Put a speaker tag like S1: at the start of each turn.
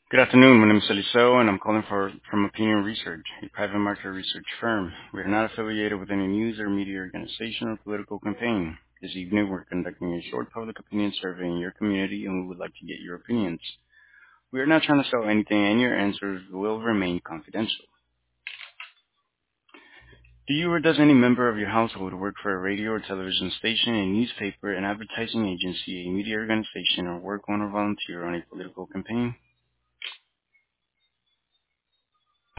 S1: Good afternoon. My name is Eliseo, and I'm calling from Opinion Research, a private market research firm. We are not affiliated with any news or media organization or political campaign. This evening, we're conducting a short public opinion survey in your community, and we would like to get your opinions. We are not trying to sell anything, and your answers will remain confidential. Do you or does any member of your household work for a radio or television station, a newspaper, an advertising agency, a media organization, or work on or volunteer on a political campaign?